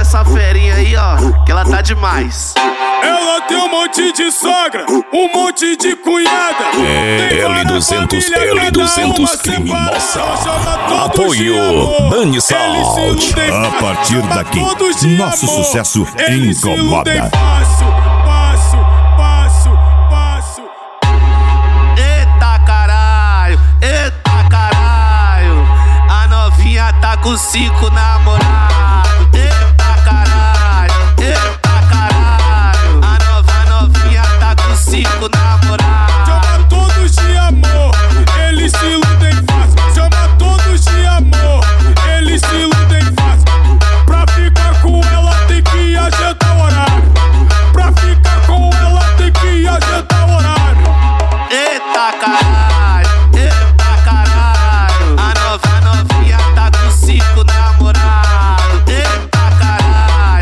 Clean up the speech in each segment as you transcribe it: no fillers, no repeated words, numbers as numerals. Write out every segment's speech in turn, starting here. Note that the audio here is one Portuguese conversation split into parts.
essa ferinha aí, ó, que ela tá demais. Ela tem um monte de sogra, um monte de cunhada. L200 criminosa. Apoio Dani Salt. A partir daqui, nosso sucesso incomoda. Eita caralho, a novinha tá com 5 namorados. Eita caralho, a novinha tá com 5 namorados. Chama todos de amor, eles se iludem fácil. Chama todos de amor, eles se iludem fácil. Pra ficar com ela tem que ajeitar o horário. Pra ficar com ela tem que ajeitar o horário. Eita caralho, a novinha tá com 5 namorados. Eita caralho,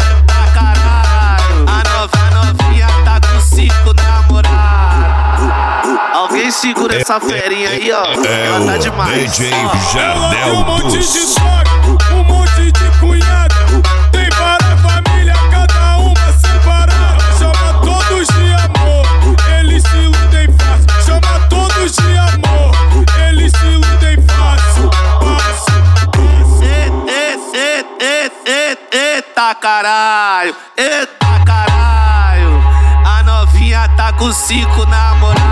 a novinha tá com 5 namorados. Alguém segura essa ferinha aí, ó, ela tá demais. DJ Ela tem Jardel um monte de dos. sogra, um monte de cunhada. Tem para a família, cada uma separada. Chama todos de amor, eles se iludem fácil. Chama todos de amor, eles se iludem fácil. Eita caralho, a novinha tá com 5 namorados.